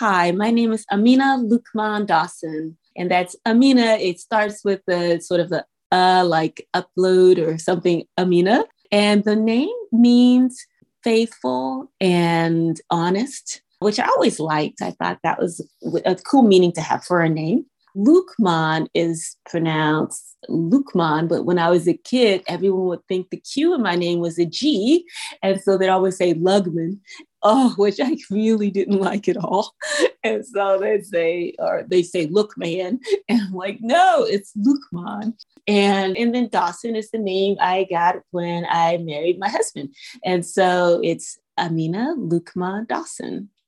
Hi, my name is Amina Lukman Dawson. And that's Amina. It starts with the sort of the like upload or something, Amina. And the name means faithful and honest, which I always liked. I thought that was a cool meaning to have for a name. Lukman is pronounced Lukman, but when I was a kid, everyone would think the Q in my name was a G. And so they'd always say Lugman, oh, which I really didn't like at all. And so they say, look, man. And I'm like, no, it's Lukman. And then Dawson is the name I got when I married my husband. And so it's Amina Lukman Dawson.